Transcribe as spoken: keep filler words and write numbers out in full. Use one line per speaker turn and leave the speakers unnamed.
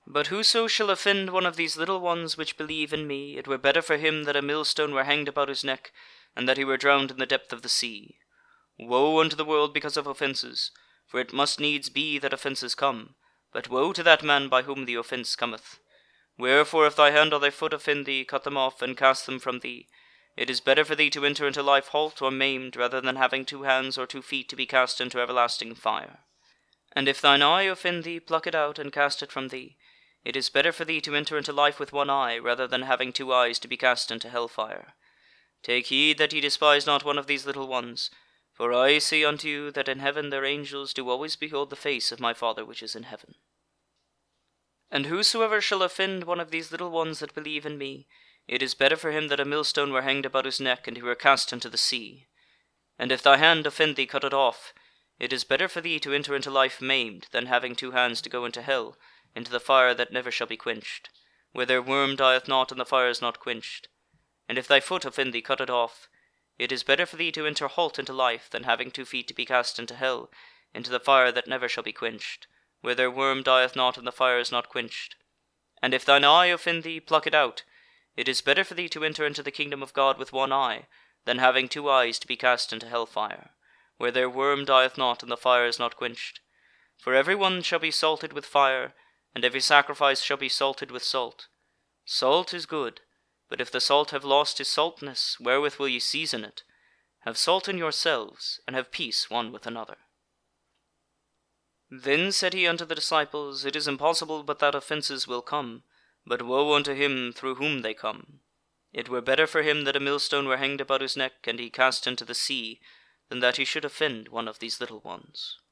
But whoso shall offend one of these little ones which believe in me, it were better for him that a millstone were hanged about his neck, and that he were drowned in the depth of the sea. Woe unto the world because of offences, for it must needs be that offences come, but woe to that man by whom the offence cometh. Wherefore if thy hand or thy foot offend thee, cut them off, and cast them from thee. It is better for thee to enter into life halt or maimed, rather than having two hands or two feet to be cast into everlasting fire. And if thine eye offend thee, pluck it out, and cast it from thee. It is better for thee to enter into life with one eye, rather than having two eyes to be cast into hell fire. Take heed that ye despise not one of these little ones. For I say unto you, that in heaven their angels do always behold the face of my Father which is in heaven. And whosoever shall offend one of these little ones that believe in me, it is better for him that a millstone were hanged about his neck, and he were cast into the sea. And if thy hand offend thee, cut it off. It is better for thee to enter into life maimed, than having two hands to go into hell, into the fire that never shall be quenched, where their worm dieth not, and the fire is not quenched. And if thy foot offend thee, cut it off. It is better for thee to enter halt into life, than having two feet to be cast into hell, into the fire that never shall be quenched, where their worm dieth not, and the fire is not quenched. And if thine eye offend thee, pluck it out. It is better for thee to enter into the kingdom of God with one eye, than having two eyes to be cast into hell fire, where their worm dieth not, and the fire is not quenched. For every one shall be salted with fire, and every sacrifice shall be salted with salt. Salt is good, but if the salt have lost his saltness, wherewith will ye season it? Have salt in yourselves, and have peace one with another. Then said he unto the disciples, It is impossible but that offences will come, but woe unto him through whom they come. It were better for him that a millstone were hanged about his neck, and he cast into the sea, than that he should offend one of these little ones.